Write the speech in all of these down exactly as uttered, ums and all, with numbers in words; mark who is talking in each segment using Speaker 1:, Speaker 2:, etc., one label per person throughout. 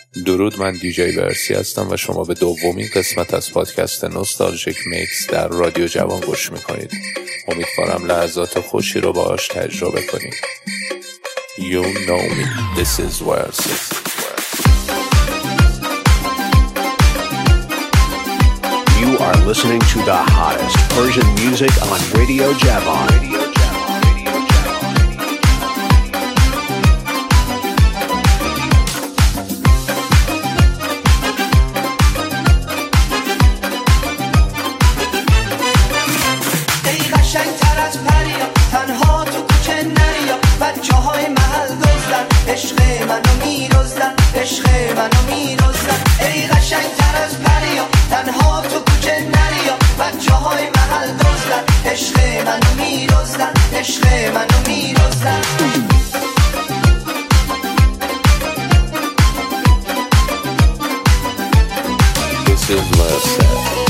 Speaker 1: درود، من دیجی ورسی هستم و شما به دومین قسمت از پادکست نوستالژیک میکس در رادیو جوان گوش میکنید. امیدوارم لحظات خوشی رو باهاش تجربه کنید. You know me, this is ورسی.
Speaker 2: You are listening to the hottest Persian music on Radio Javan. Radio Javan.
Speaker 1: This is ورسی.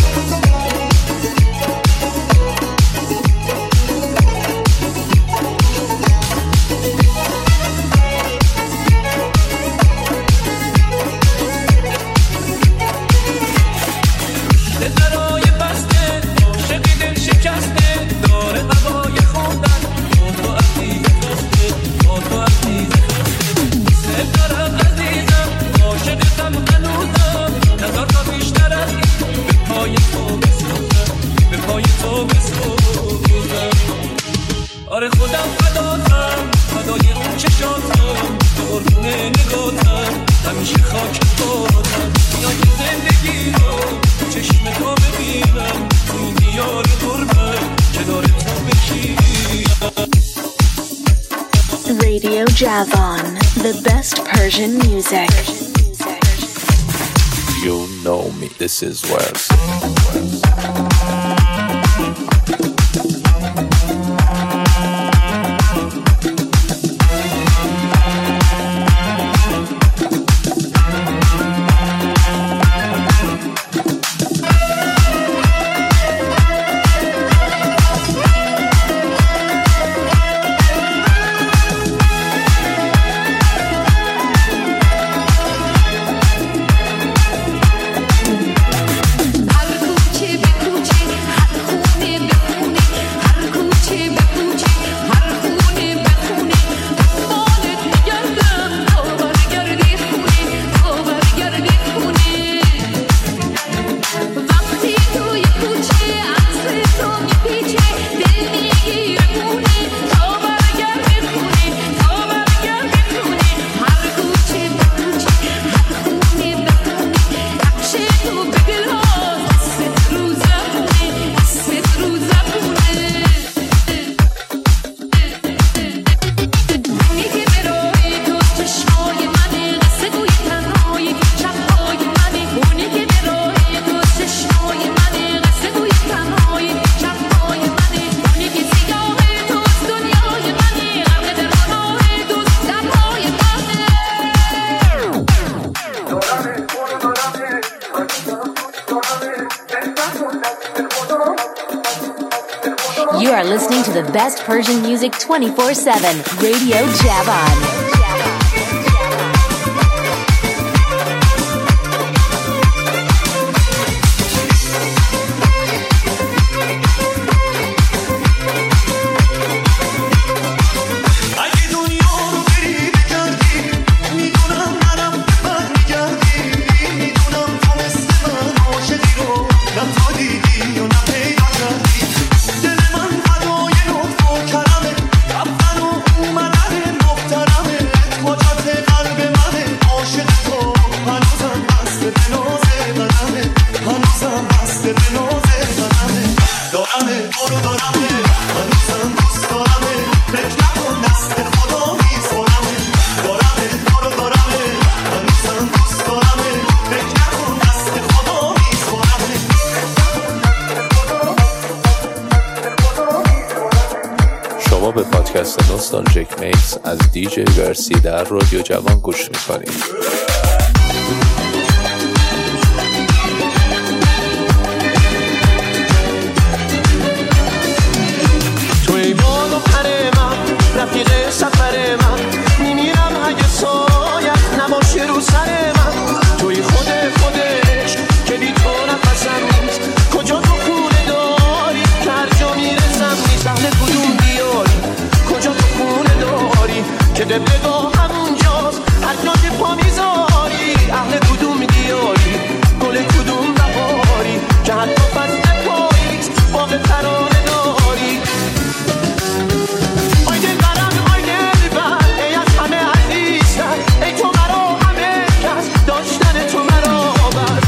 Speaker 3: Radio Javan, the best Persian music.
Speaker 1: You know me, this is ورسی.
Speaker 3: You are listening to the best Persian music twenty-four seven, Radio Javan.
Speaker 1: شما به پادکست نوستالژیک میکس از دیجی ورسی در رادیو جوان گوش میکنید.
Speaker 4: توی بال و پر من رفیق سفر من میمیرم اگه سایت نباشه رو سر من باز هر جا که پا میذاری اهل کدوم دیاری گل کدوم بهاری که حتی فصل پاییز باغ ترانه داری آی دل برم آی دل بر ای از همه عزیزتر ای تو مرا همه کس داشتن تو مرا بر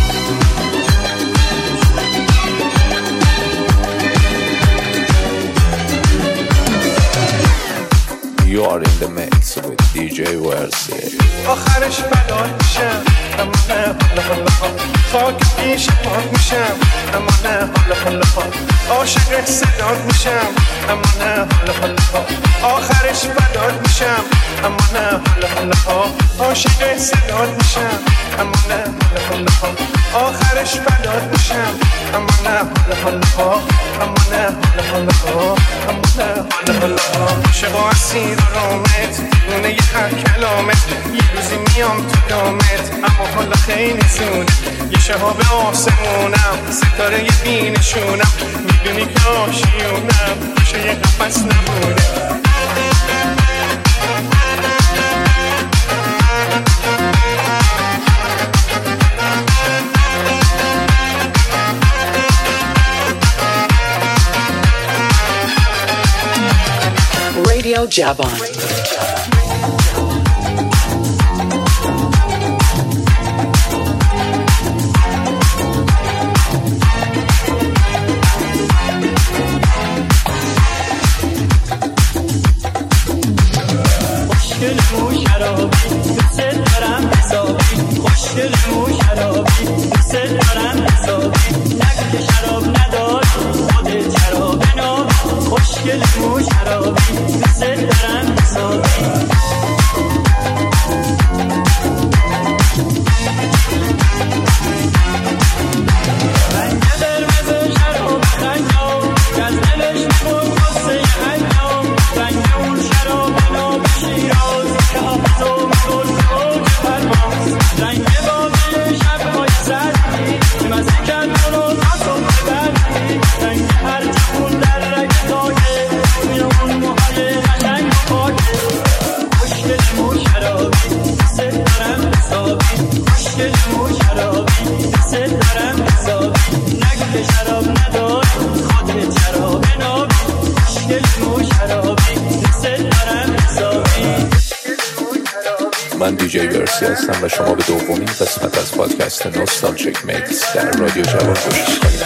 Speaker 1: You are in the mix with دی جی ورسی.
Speaker 4: آخرش بلال میشم اما نه حالا حالا ها خاک پیش پاک میشم اما نه حالا حالا ها عاشق صدات میشم اما نه حالا حالا ها آخرش بلال میشم اما نه حالا حالا ها عاشق صدات میشم اما نه حالا حالا ها آخرش بلال میشم اما نه حالا حالا ها اما نه حالا حالا ها اما نه حالا حالا ها عاشق و اسیر و رامت دیوونه ی هر کلامت یه روزی میام تو دامت اما حالا خیلی زود یه شهاب آسمونم ستاره یه بینشونم میدونی که آشیونم میشه یه قفص نبوده
Speaker 5: Radio Javan.
Speaker 1: من دی جی ورسی هستم و شما به دومین قسمت از پادکست نوستالژیک میکس در رادیو جوان گوش می‌کنید.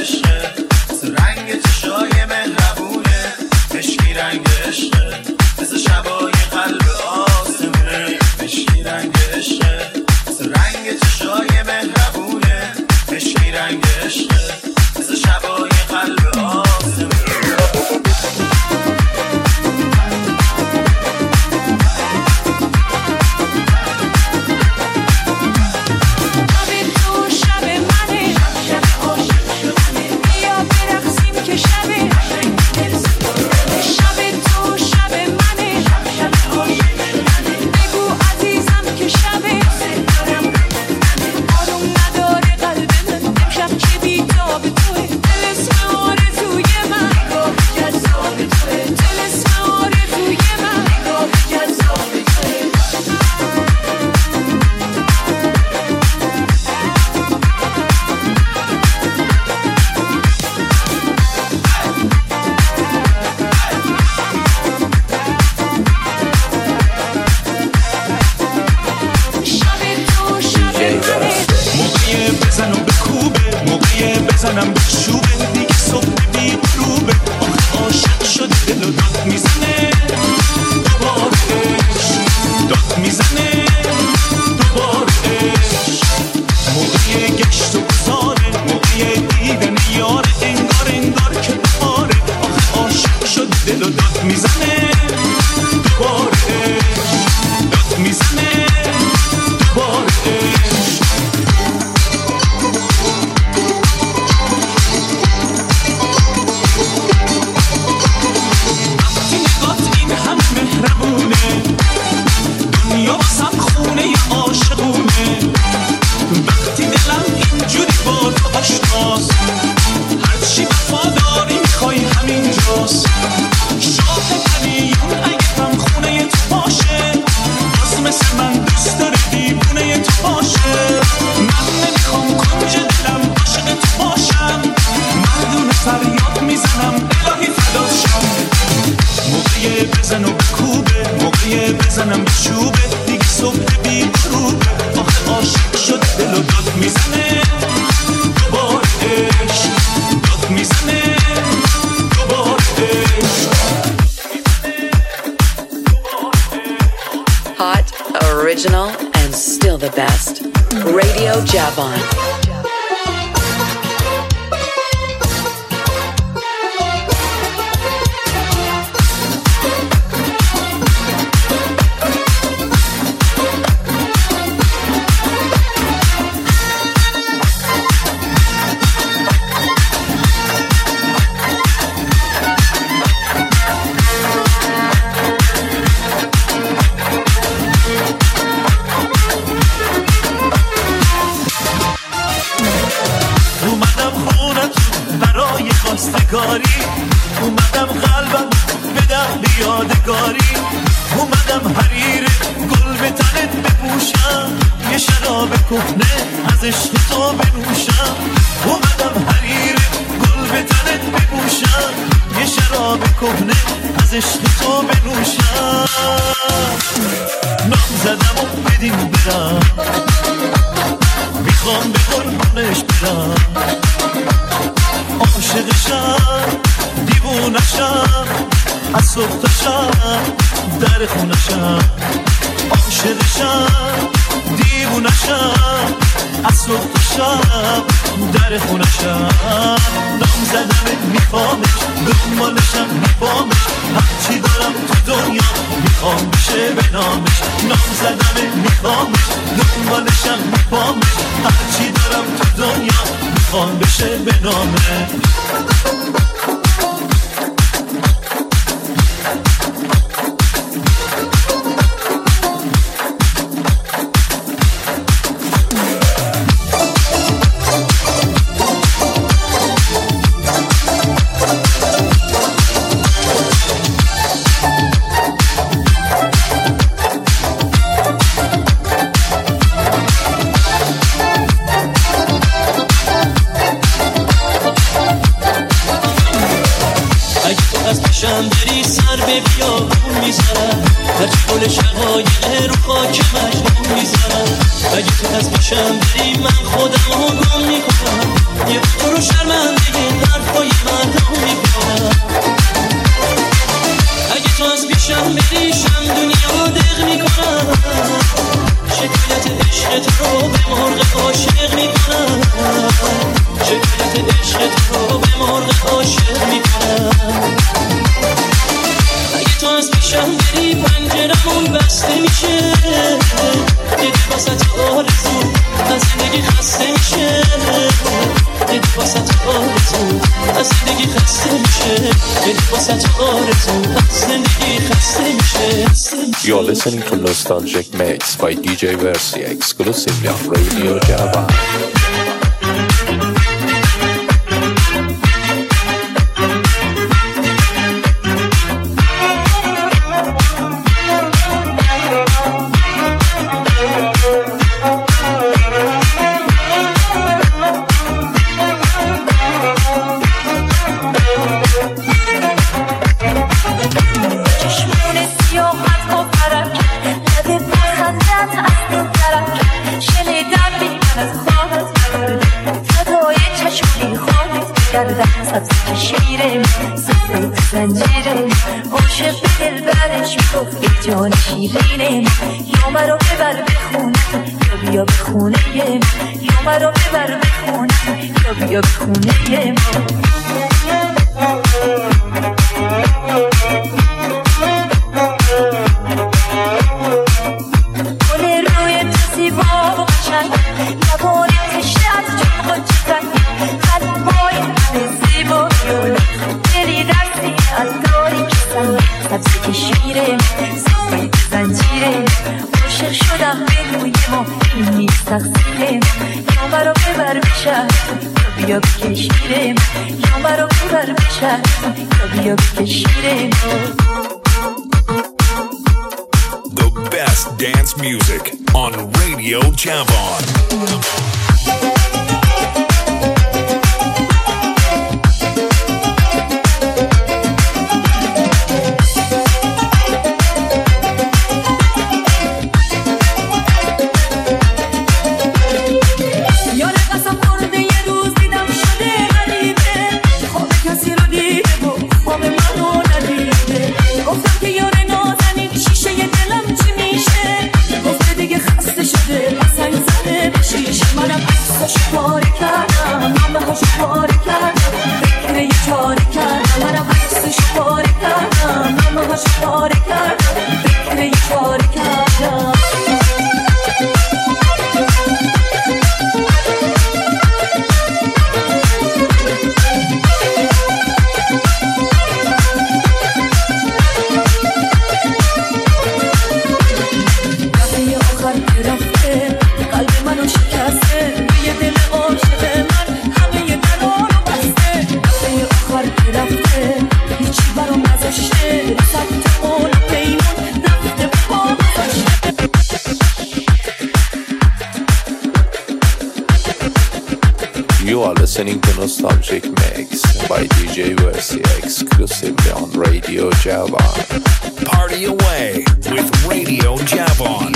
Speaker 6: رنگ چشای مهربونه مشکی رنگ عشقه مثل شبای قلب آسمونه مشکی رنگ عشقه مثل رنگ چشای مهربونه مشکی رنگ عشقه مثل شبای قلب آسمونه
Speaker 7: شب تو شب منه شب عاشق شدن
Speaker 6: صبح بی غروب آخه عاشق شد دل و داد میزنه دوباره عشق داد میزنه دوباره عشق.
Speaker 5: Hot, original, and still the best. Radio Javon.
Speaker 6: اومدم قلبم بدم بیادگاری اومدم حریر گل به تنت بپوشم یه شراب کهنه از عشق تو بنوشم اومدم حریر گل به تنت بپوشم یه شراب کهنه از عشق تو بنوشم نام زدم و بدین برم میخوام به قربونش برم عاشقشم دیوونشم از صبح تا شب در خونشم عاشقشم دیوونشم از صبح تا شب در خونشم نام زدمت میخوامش دنبالشم میخوامش هرچی دارم تو دنیا میخوام بشه به نامش نام زدمت میخوامش دنبالشم میخوامش هرچی دارم تو دنیا میخوام بشه به نامش.
Speaker 7: بری سر به بیابون میزنم هرچی گل شقایق رو خاک مجنون میزنم اگه تو از پیشم بری من خودم رو گم میکنم یه تو رو شرمنده حرفای مردم میکنم اگه تو از پیشم بری شم دنیا دق میکنم شکایت عشق تو رو به مرغ عاشق میکنم شکایت عشق تو رو به مرغ عاشق میکنم اگه تو از پیشم بری پنجرمون بسته میشه دیگه واسه آرزو از زندگی خسته میشه دیگه واسه آرزو از زندگی خسته میشه دیگه واسه آرزو از زندگی خسته میشه.
Speaker 1: You're listening to Nostalgic Mix by D J Versi exclusively on Radio Java.
Speaker 8: شیرم سفید زنجیرم عاشق دل برش میگفت ای جان شیرینم یا مرا ببر به خونه یا بیا به خونه یا مرا ببر به خونه یا بیا به خونه گل روی تو زیبا و قشنگ لبان تشنه از جون خودشتن قلبای من زیبا دلی دستی از داری کسن سبزی کشیرم سفید زنجیرم عاشق شدم به روی ما این نیست تقصیرم یا مرا ببر به شهر یا بیا بکشیرم یا مرا ببر به شهر یا بیا بکشیرم.
Speaker 9: The best dance music on Radio Javon.
Speaker 1: You are listening to Nostalgic Mix by D J Versi exclusively on Radio Javan.
Speaker 9: Party away with Radio Javan.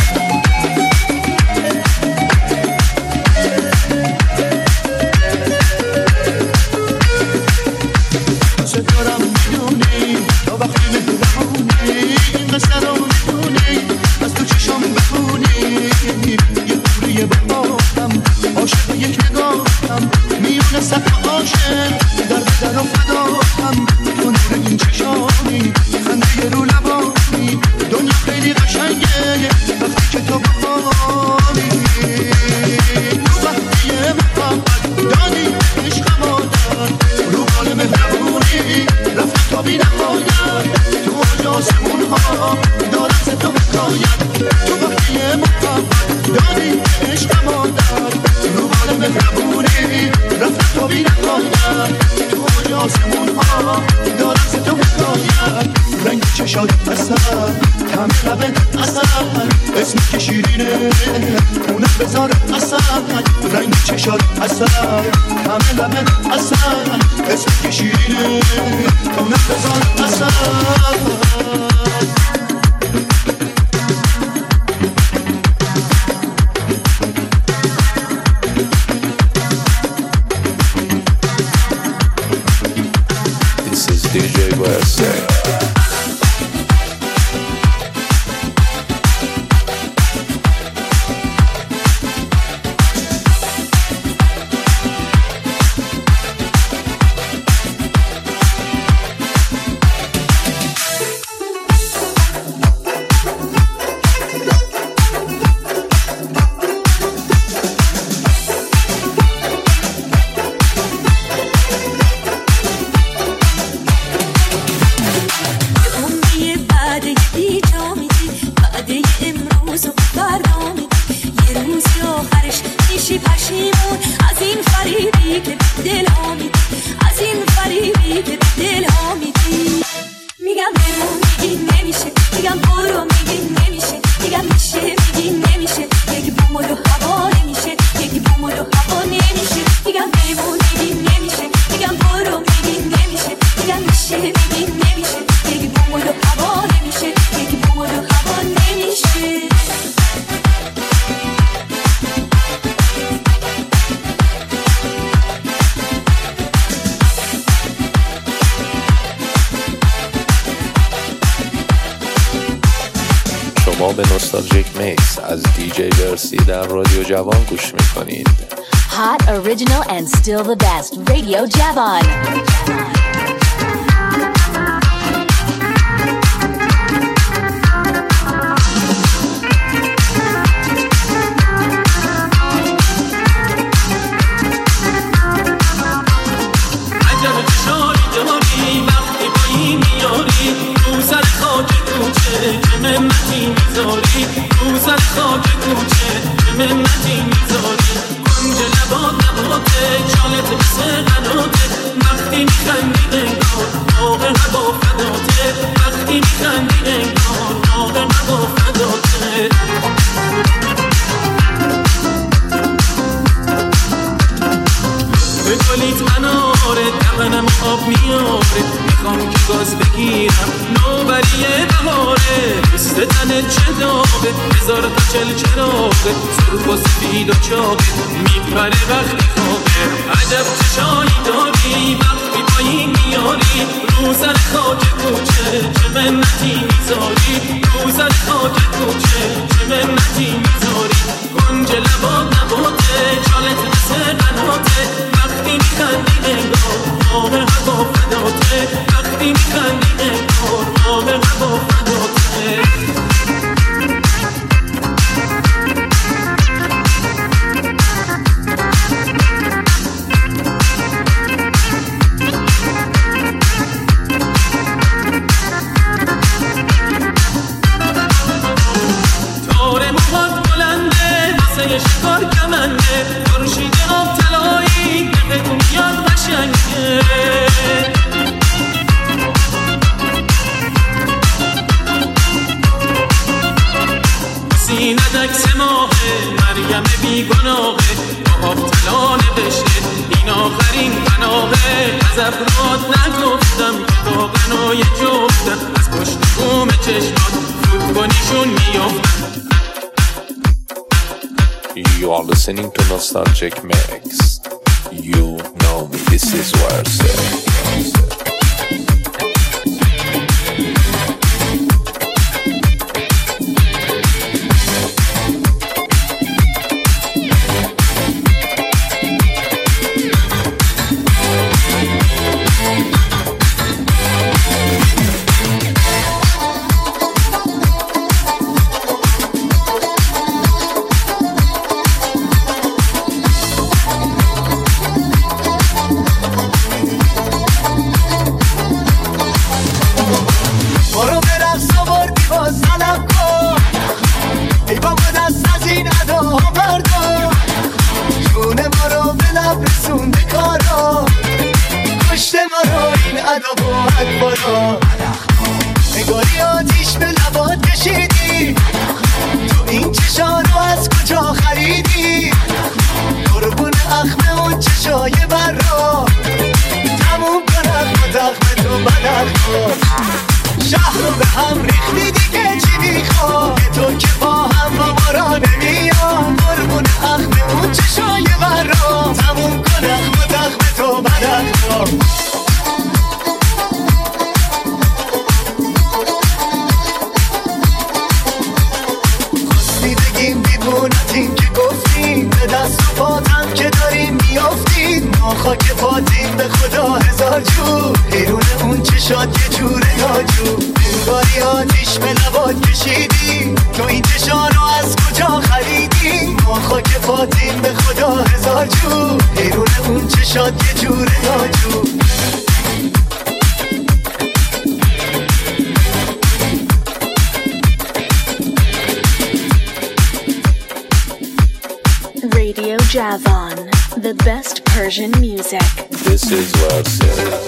Speaker 10: دارم میدونی تا وقتی مهربونی این قصه رو میدونی از تو چشام بخونی یه دوری بخواهم عاشق یک نگاهم میونه سطح عاشق در به در و فداهم تو نور این چشانی خنده رو لبانی دنیا خیلی قشنگه وقتی که تو بخوانی تو وقتی محبت دادی عشق مادر رو بال مهربونی رفت تا بی نهایت تو آج آسمون ها دارم ز تو حکایت تو وقتی محبت دادی عشق مادر رو بال مهربونی رفت تا بی نهایت تو آج آسمون ها دارم ز تو حکایت رنگ چشات اصل کم لبت اصل اسمی که شیرینه اونم بذار اصل رنگ چشات اصل کم لبت اصل اسمی که شیرینه اونم بذار اصل
Speaker 1: This is D J Versi. شما به نوستالژیک میکس از دی جی ورسی در رادیو جوان گوش میکنید.
Speaker 3: Hot, original and still the best. Radio Javan.
Speaker 7: منتی میذاری رو سر خاک کوچه منتی میذاری کنج لبات نباته چالت مثل قناته وقتی میخندی انگار آب هوا فداته وقتی میخندی انگار آب هوا فداته به گلیت مناره دهنم آب میاره میخوام که گاز بگیرم نوبریه بهاره پوست تنت چه داغه هزار تا چل چراغه سرخ و سفید و چاقه میپره وقتی خوابه عجب چشایی داری وقتی پایین میاری رو سر خاک کوچه چه منتی میذاری رو سر خاک کوچه چه منتی میذاری کنج لبات نباته چالت مثل قناته وقتی میخندی انگار آب هوا فداته وقتی میخندی انگار آب هوا فداته تار موهات این عکس ماهه مریم بیگناهه آب طلا نوشته این آخرین پناهه از افراد نگفتم که با غنای جفتم از پشت بوم چشمات فوت کنیشون میافتم.
Speaker 1: You are listening to Nostalgic Mix. You know me, this is what I say.
Speaker 10: نگاری آتیش به لبات کشیدی تو این چشا رو از کجا خریدی قربون اخم اون چشای برا تموم کن اخم تخم تو بدخم شهر رو به هم ریختی دیگه چی میخواد تو که با هم با ما نمیاد قربون اخم اون چشای برا تموم کن اخم تخم تو بدخم. این که گفتیم به دست و پاتم که داریم میافتیم ما خاک پاتیم به خدا هزار جو بیرون اون چشات یه جوره ناجو انگاری آتیش به لبات کشیدی تو این چشا رو از کجا خریدی ما خاک پاتیم به خدا هزار جو بیرون اون چشات یه جوره ناجو.
Speaker 3: Radio Javon, the best Persian music.
Speaker 1: This is what I said.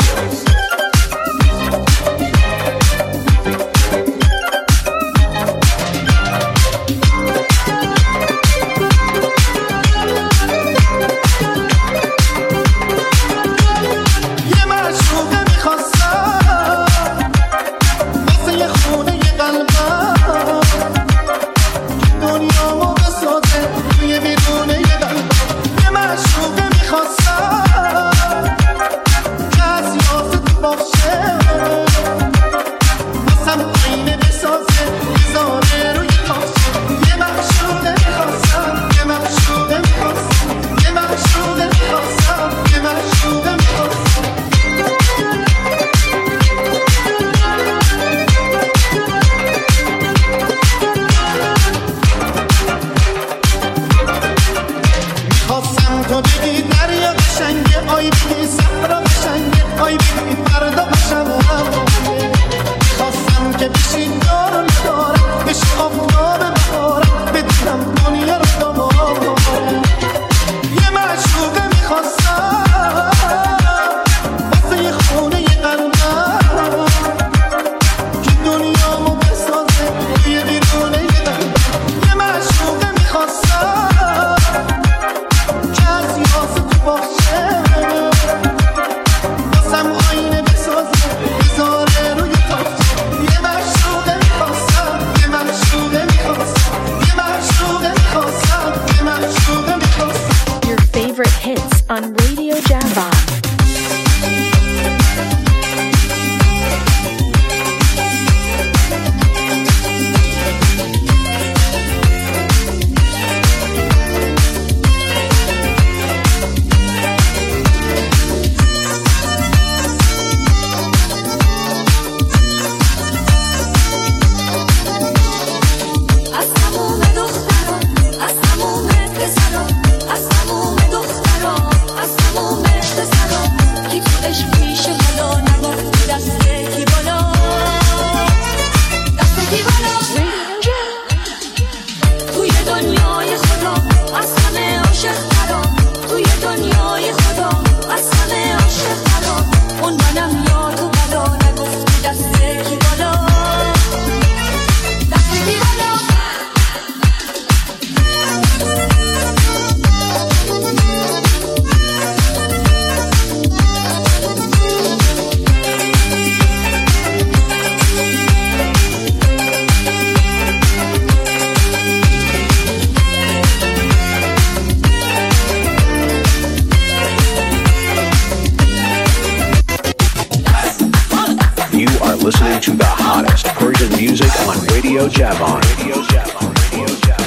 Speaker 3: On Radio Javon.
Speaker 2: Radio Javon. Radio Javon. Radio Javon.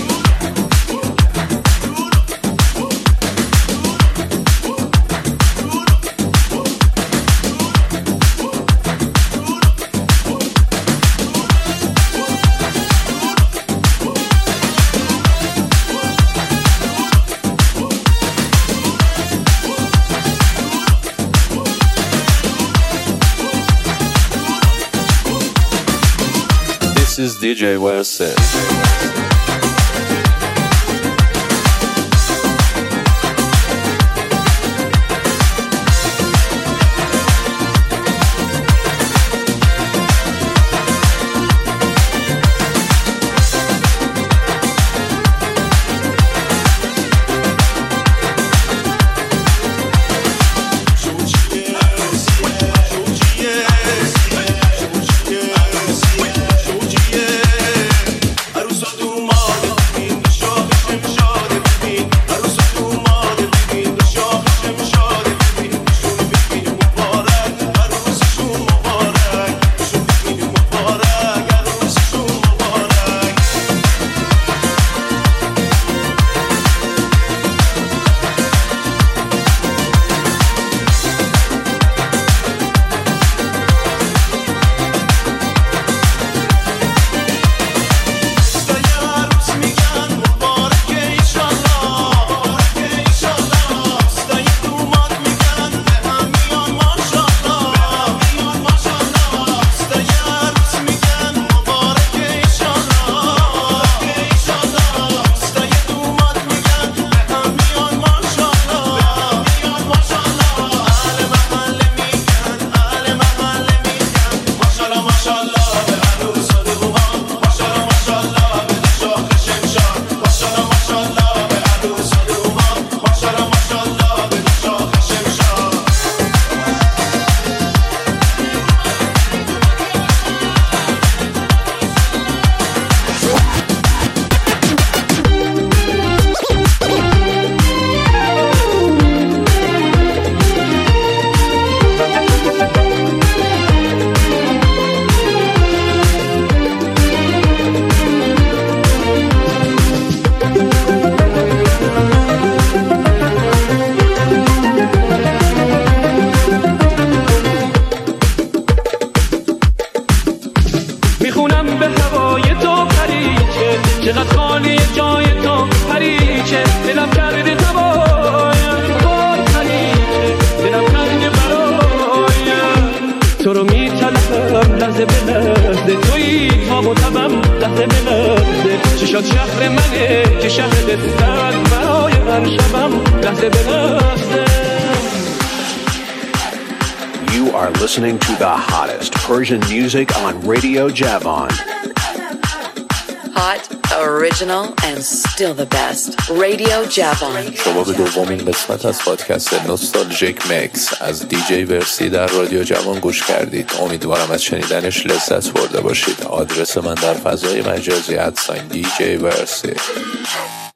Speaker 1: This is D J Verse.
Speaker 2: You are listening to the hottest Persian music on Radio Javon.
Speaker 5: Hot, original, and still the best. Radio Javon.
Speaker 1: شما به دومین قسمت از پادکست نوستالژیک میکس از دی جی ورسی در رادیو جوان گوش کردید. امیدوارم از شنیدنش لذت برده باشید. آدرس من در فضای مجازی ادساین دی جی ورسی.